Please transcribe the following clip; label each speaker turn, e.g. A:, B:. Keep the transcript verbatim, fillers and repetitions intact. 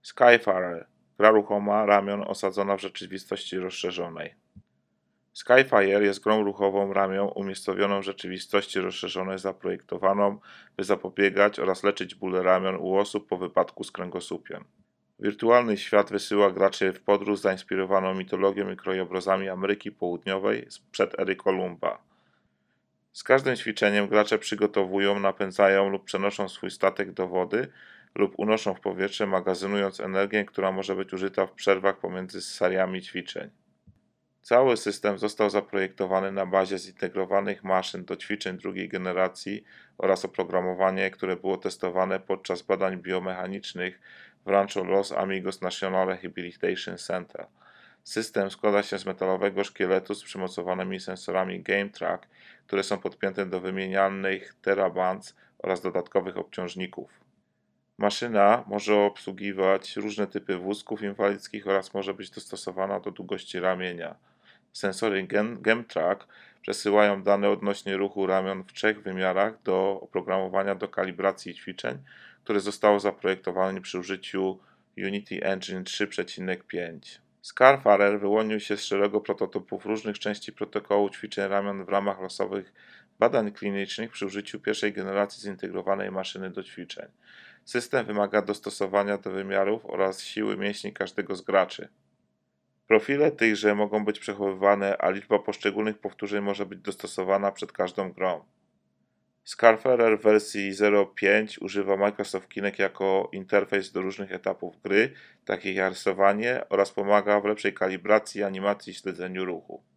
A: Skyfarer. Gra ruchoma ramion osadzona w rzeczywistości rozszerzonej. Skyfire jest grą ruchową ramion umiejscowioną w rzeczywistości rozszerzonej zaprojektowaną, by zapobiegać oraz leczyć bóle ramion u osób po wypadku z kręgosłupiem. Wirtualny świat wysyła graczy w podróż zainspirowaną mitologią i krajobrazami Ameryki Południowej sprzed ery Kolumba. Z każdym ćwiczeniem gracze przygotowują, napędzają lub przenoszą swój statek do wody lub unoszą w powietrze, magazynując energię, która może być użyta w przerwach pomiędzy seriami ćwiczeń. Cały system został zaprojektowany na bazie zintegrowanych maszyn do ćwiczeń drugiej generacji oraz oprogramowanie, które było testowane podczas badań biomechanicznych w Rancho Los Amigos National Rehabilitation Center. System składa się z metalowego szkieletu z przymocowanymi sensorami GameTrack, które są podpięte do wymienialnych TeraBands oraz dodatkowych obciążników. Maszyna może obsługiwać różne typy wózków inwalidzkich oraz może być dostosowana do długości ramienia. Sensory GameTrack przesyłają dane odnośnie ruchu ramion w trzech wymiarach do oprogramowania do kalibracji ćwiczeń, które zostało zaprojektowane przy użyciu Unity Engine trzy przecinek pięć. Skyfarer wyłonił się z szeregu prototypów różnych części protokołu ćwiczeń ramion w ramach losowych badań klinicznych przy użyciu pierwszej generacji zintegrowanej maszyny do ćwiczeń. System wymaga dostosowania do wymiarów oraz siły mięśni każdego z graczy. Profile tychże mogą być przechowywane, a liczba poszczególnych powtórzeń może być dostosowana przed każdą grą. Skyfarer w wersji zero pięć używa Microsoft Kinect jako interfejs do różnych etapów gry, takich jak rysowanie, oraz pomaga w lepszej kalibracji, animacji i śledzeniu ruchu.